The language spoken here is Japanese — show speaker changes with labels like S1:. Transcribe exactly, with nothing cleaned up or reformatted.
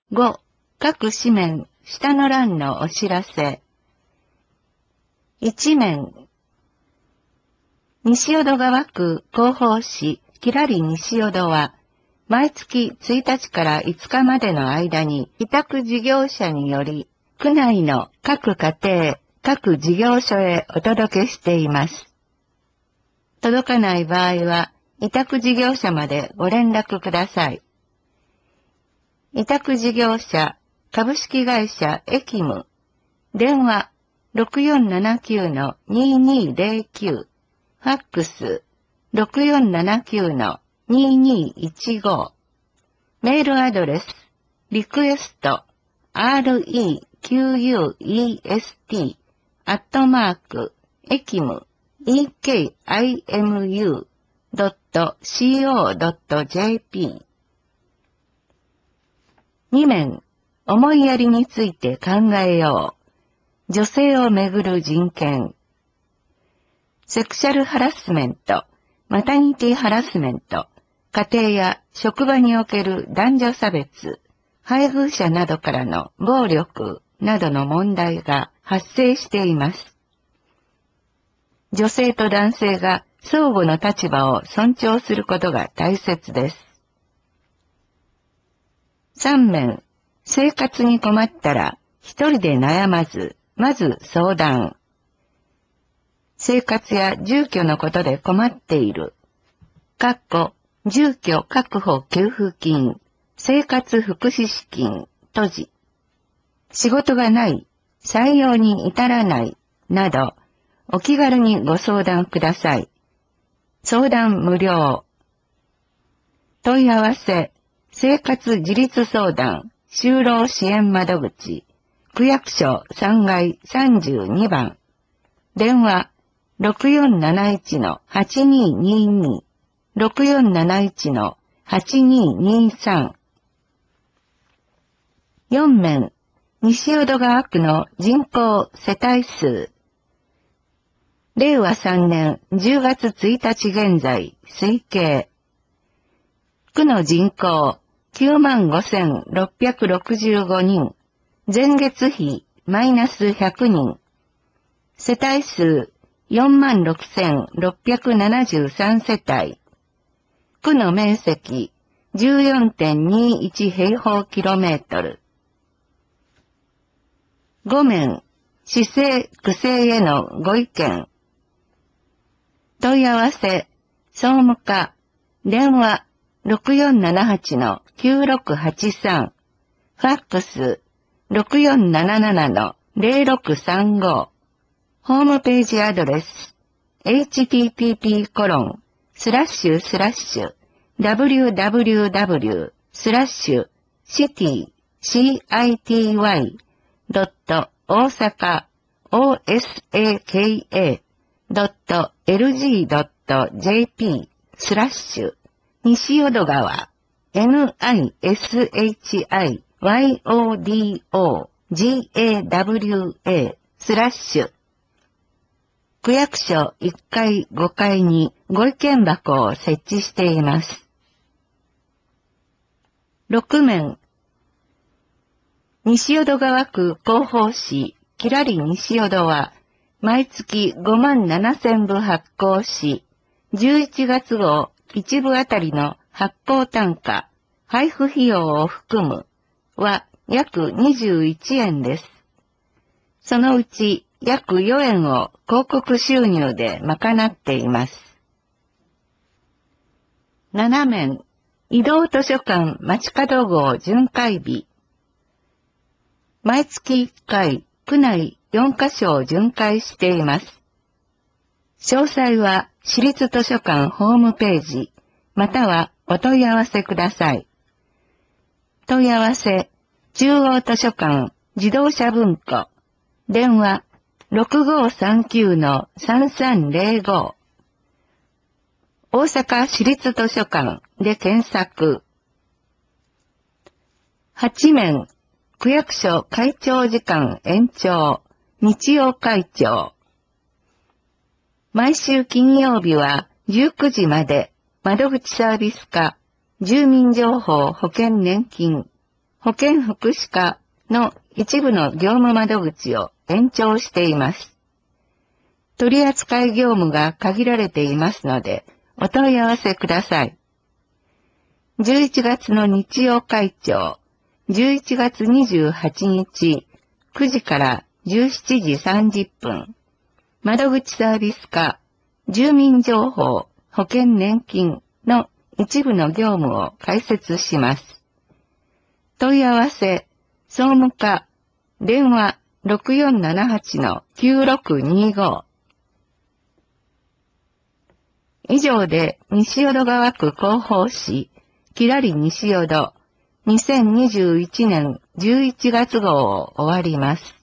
S1: ご、各紙面、下の欄のお知らせ。いち面、西淀川区広報誌きらり西淀は、毎月ついたちからいつかまでの間に委託事業者により、区内の各家庭、各事業所へお届けしています。届かない場合は、委託事業者までご連絡ください。委託事業者、株式会社エキム、電話 ろくよんななきゅうのにーにーぜろきゅう、ファックス ろくよんななきゅうのにーにーいちご、メールアドレス、リクエスト、request、アットマーク、エキム、ekimu、ドット、co、ドット、jp。に面、思いやりについて考えよう。女性をめぐる人権。セクシャルハラスメント、マタニティハラスメント、家庭や職場における男女差別、配偶者などからの暴力などの問題が発生しています。女性と男性が相互の立場を尊重することが大切です。さん面、生活に困ったら一人で悩まず、まず相談。生活や住居のことで困っている。かっこ、住居確保給付金、生活福祉資金、閉じ。仕事がない、採用に至らない、など、お気軽にご相談ください。相談無料。問い合わせ、生活自立相談、就労支援窓口、区役所さんがいさんじゅうにばん。電話、ろくよんなないちのはちにーにーにー、ろくよんなないちのはちにーにーさん。よん面、西淀川区の人口世帯数。れいわさんねんじゅうがつついたち現在、推計。区の人口きゅうまんごせんろっぴゃくろくじゅうごにん。前月比マイナスひゃくにん。世帯数よんまんろくせんろっぴゃくななじゅうさん世帯。区の面積 じゅうよんてんにいち 平方キロメートル。ご面、市政・区政へのご意見。問い合わせ、総務課、電話ろくよんななはちのきゅうろくはちさん、ファックスろくよんなななのぜろろくさんご、ホームページアドレス、エイチティーピーピーコロンスラッシュスラッシュダブリューダブリューダブリュースラッシュシティ シティ ドット大阪 オーエスエーケーエー ドットエルジー ドット ジェーピー スラッシュ西淀川 ニシド ガワ スラッシュ区役所いっかいごかいにご意見箱を設置しています。ろく面、西淀川区広報誌きらり西淀は毎月ごまんななせんぶ発行し、じゅういちがつ号いちぶあたりの発行単価、配布費用を含むは約にじゅういちえんです。そのうち約よえんを広告収入で賄っています。なな面、移動図書館街角号巡回日。毎月いっかい、区内よんかしょを巡回しています。詳細は市立図書館ホームページ、またはお問い合わせください。問い合わせ、中央図書館自動車文庫、電話ろくごさんきゅうのさんさんぜろご、大阪市立図書館で検索。はち面、区役所会長時間延長、日曜会長。毎週金曜日はじゅうくじまで窓口サービス課、住民情報保険年金。 保健福祉課の一部の業務窓口を延長しています。取扱業務が限られていますので、お問い合わせください。じゅういちがつの日曜会長、じゅういちがつにじゅうはちにちくじからじゅうしちじさんじゅっぷん、窓口サービス課、住民情報、保険年金の一部の業務を開設します。問い合わせ、総務課、電話 ろくよんななはちのきゅうろくにご。以上で西淀川区広報誌、きらり西淀、にせんにじゅういちねんじゅういちがつ号を終わります。